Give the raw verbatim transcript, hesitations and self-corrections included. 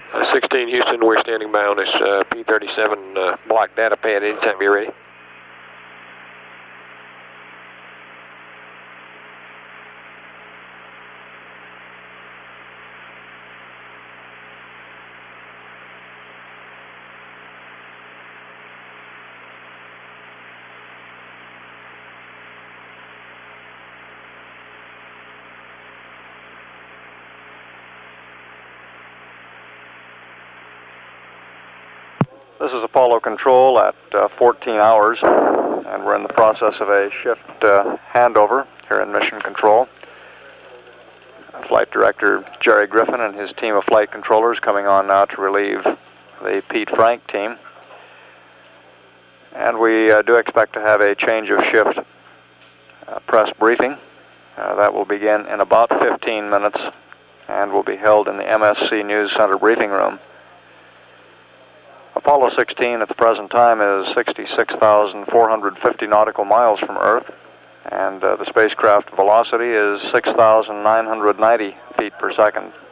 Uh, sixteen Houston, we're standing by on this uh, P thirty-seven uh, block data pad anytime you're ready. This is Apollo Control at uh, fourteen hours, and we're in the process of a shift uh, handover here in Mission Control. Flight Director Jerry Griffin and his team of flight controllers coming on now to relieve the Pete Frank team. And we uh, do expect to have a change of shift uh, press briefing. Uh, that will begin in about fifteen minutes and will be held in the M S C News Center briefing room. Apollo sixteen at the present time is sixty-six thousand four hundred fifty nautical miles from Earth, and uh, the spacecraft velocity is six thousand nine hundred ninety feet per second.